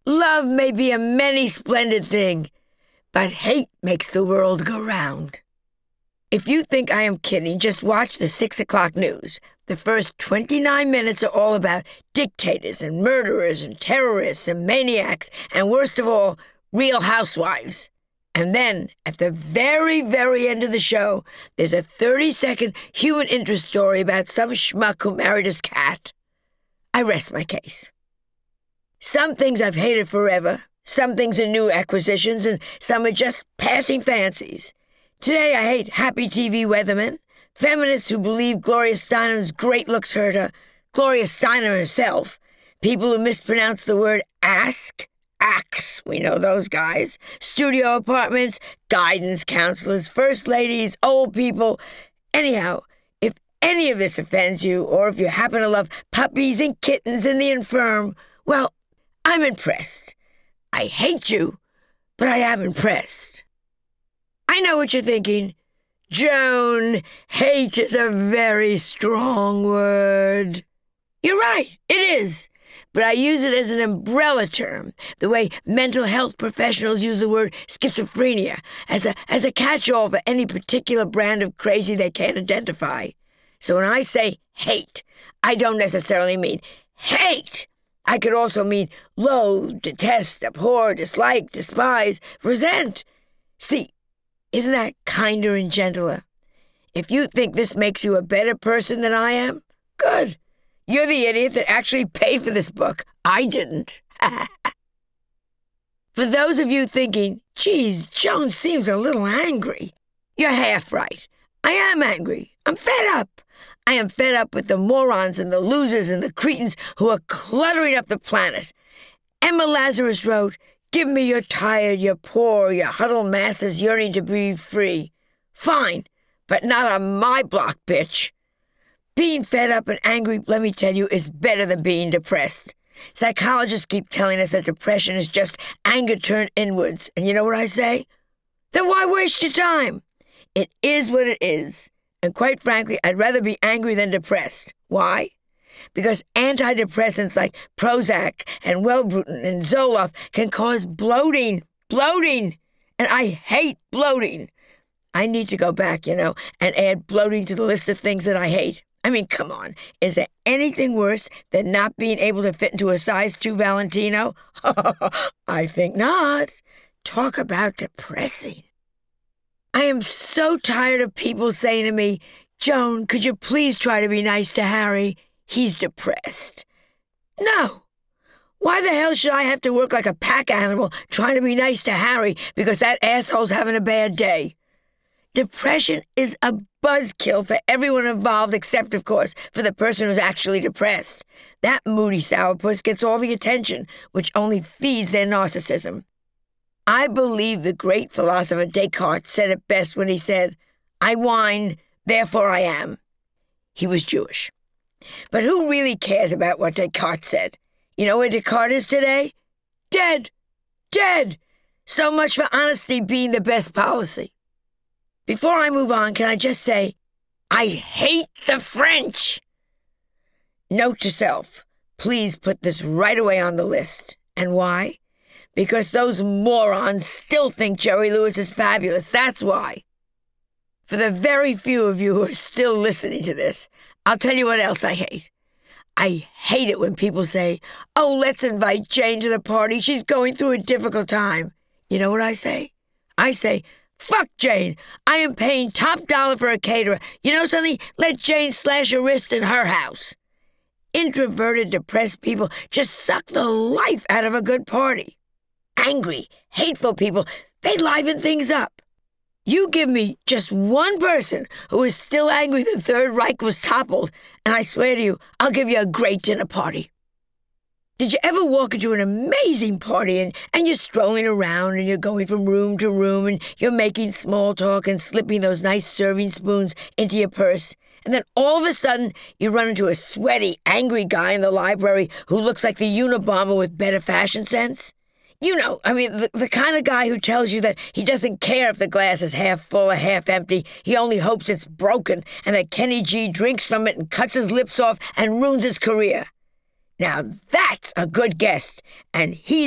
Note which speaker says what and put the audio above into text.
Speaker 1: Love may be a many splendid thing, but hate makes the world go round. If you think I am kidding, just watch the 6 o'clock news. The first 29 minutes are all about dictators and murderers and terrorists and maniacs and, worst of all, real housewives. And then, at the very, very end of the show, there's a 30-second human interest story about some schmuck who married his cat. I rest my case. Some things I've hated forever, some things are new acquisitions, and some are just passing fancies. Today I hate happy TV weathermen, feminists who believe Gloria Steinem's great looks hurt her, Gloria Steinem herself, people who mispronounce the word axe, we know those guys, studio apartments, guidance counselors, first ladies, old people. Anyhow, if any of this offends you, or if you happen to love puppies and kittens and the infirm, well, I'm impressed. I hate you, but I am impressed. I know what you're thinking. Joan, hate is a very strong word. You're right, it is. But I use it as an umbrella term, the way mental health professionals use the word schizophrenia, as a catch-all for any particular brand of crazy they can't identify. So when I say hate, I don't necessarily mean hate. I could also mean loathe, detest, abhor, dislike, despise, resent. See, isn't that kinder and gentler? If you think this makes you a better person than I am, good. You're the idiot that actually paid for this book. I didn't. For those of you thinking, geez, Joan seems a little angry, you're half right. I am angry. I'm fed up. I am fed up with the morons and the losers and the cretins who are cluttering up the planet. Emma Lazarus wrote, "Give me your tired, your poor, your huddled masses yearning to be free." Fine, but not on my block, bitch. Being fed up and angry, let me tell you, is better than being depressed. Psychologists keep telling us that depression is just anger turned inwards. And you know what I say? Then why waste your time? It is what it is. And quite frankly, I'd rather be angry than depressed. Why? Because antidepressants like Prozac and Wellbutrin and Zoloft can cause bloating. Bloating! And I hate bloating. I need to go back, and add bloating to the list of things that I hate. I mean, come on. Is there anything worse than not being able to fit into a size 2 Valentino? I think not. Talk about depressing. I am so tired of people saying to me, "Joan, could you please try to be nice to Harry? He's depressed." No. Why the hell should I have to work like a pack animal trying to be nice to Harry because that asshole's having a bad day? Depression is a buzzkill for everyone involved except, of course, for the person who's actually depressed. That moody sourpuss gets all the attention, which only feeds their narcissism. I believe the great philosopher Descartes said it best when he said, "I whine, therefore I am." He was Jewish. But who really cares about what Descartes said? You know where Descartes is today? Dead. Dead. So much for honesty being the best policy. Before I move on, can I just say, I hate the French. Note to self, please put this right away on the list. And why? Because those morons still think Jerry Lewis is fabulous. That's why. For the very few of you who are still listening to this, I'll tell you what else I hate. I hate it when people say, "Oh, let's invite Jane to the party. She's going through a difficult time." You know what I say? I say, "Fuck Jane. I am paying top dollar for a caterer. You know something? Let Jane slash her wrists in her house." Introverted, depressed people just suck the life out of a good party. Angry, hateful people, they liven things up. You give me just one person who is still angry the Third Reich was toppled, and I swear to you, I'll give you a great dinner party. Did you ever walk into an amazing party and you're strolling around and you're going from room to room and you're making small talk and slipping those nice serving spoons into your purse, and then all of a sudden you run into a sweaty, angry guy in the library who looks like the Unabomber with better fashion sense? You know, the kind of guy who tells you that he doesn't care if the glass is half full or half empty. He only hopes it's broken and that Kenny G drinks from it and cuts his lips off and ruins his career. Now that's a good guest, and he's